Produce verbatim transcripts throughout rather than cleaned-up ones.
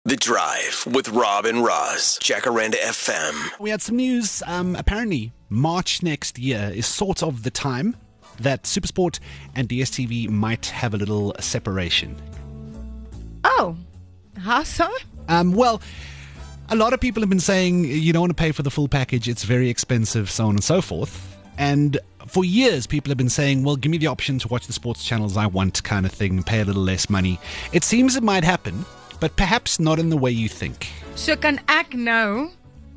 The Drive with Rob and Roz, Jacaranda F M. We had some news. Um, apparently, March next year is sort of the time that SuperSport and D S T V might have a little separation. Oh, how so? Um, well, a lot of people have been saying you don't want to pay for the full package. It's very expensive, so on and so forth. And for years, people have been saying, well, give me the option to watch the sports channels I want kind of thing, pay a little less money. It seems it might happen, but perhaps not in the way you think. So kan ek nou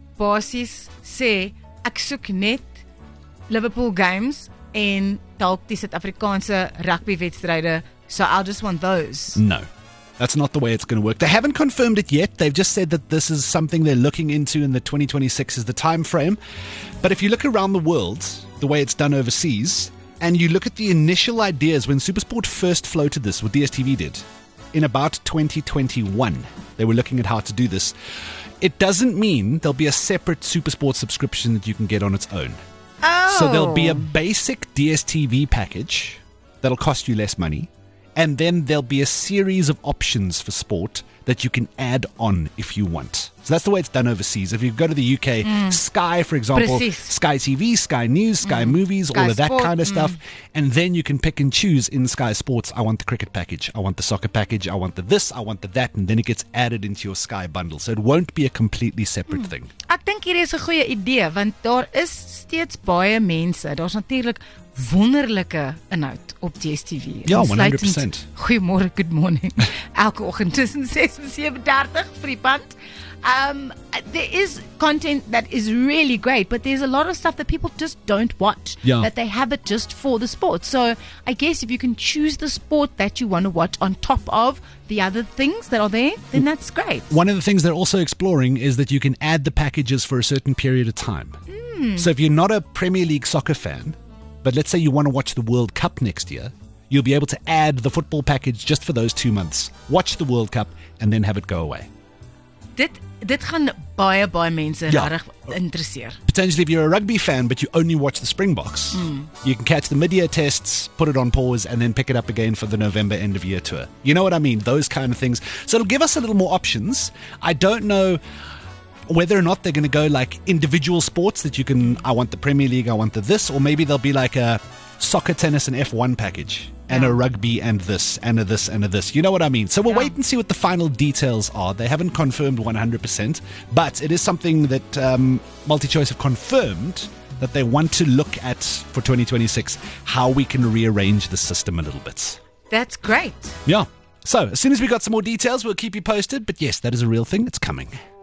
basies sê ek soek net Liverpool games en dalk die Suid-Afrikaanse rugby wedstryde, so I'll just want those. No. That's not the way it's going to work. They haven't confirmed it yet. They've just said that this is something they're looking into and that twenty twenty-six is the time frame. But if you look around the world, the way it's done overseas, and you look at the initial ideas when SuperSport first floated this, what D S T V did, in about twenty twenty-one, they were looking at how to do this. It doesn't mean there'll be a separate SuperSport subscription that you can get on its own. Oh. So there'll be a basic D S T V package that'll cost you less money. And then there'll be a series of options for sport that you can add on if you want. So that's the way it's done overseas. If you go to the U K, mm. Sky, for example, Precies. Sky T V, Sky News, Sky mm. Movies, Sky all of that Sport, kind of mm. stuff. And then you can pick and choose in Sky Sports. I want the cricket package. I want the soccer package. I want the this. I want the that. And then it gets added into your Sky bundle. So it won't be a completely separate mm. thing. Ek dink hier is 'n goeie idee want daar is steeds baie mense. Daar's natuurlik wonderlike inhoud op D S T V. Ja, honderd persent. Goeiemôre, good morning. Elke oggend tussen ses en sewe dertig vir die band. Um, there is content that is really great, but there's a lot of stuff that people just don't watch. Yeah. That they have it just for the sport. So I guess if you can choose the sport that you want to watch on top of the other things that are there, then that's great. One of the things they're also exploring is that you can add the packages for a certain period of time. Mm. So if you're not a Premier League soccer fan, but let's say you want to watch the World Cup next year, you'll be able to add the football package just for those two months. Watch the World Cup and then have it go away. Dit dit gaan baie baie mense Ja. regtig interesseer. Potentially, if you're a rugby fan but you only watch the Springboks, Mm. you can catch the mid-year tests, put it on pause, and then pick it up again for the November end-of-year tour. You know what I mean? Those kind of things. So it'll give us a little more options. I don't know whether or not they're going to go like individual sports that you can, I want the Premier League, I want the this, or maybe there'll be like a soccer, tennis, and F one package, and Yeah. a rugby and this, and a this, and a this. You know what I mean? So we'll Yeah. wait and see what the final details are. They haven't confirmed one hundred percent, but it is something that um, MultiChoice have confirmed that they want to look at for twenty twenty-six, how we can rearrange the system a little bit. That's great. Yeah. So as soon as we got some more details, we'll keep you posted. But yes, that is a real thing. It's coming.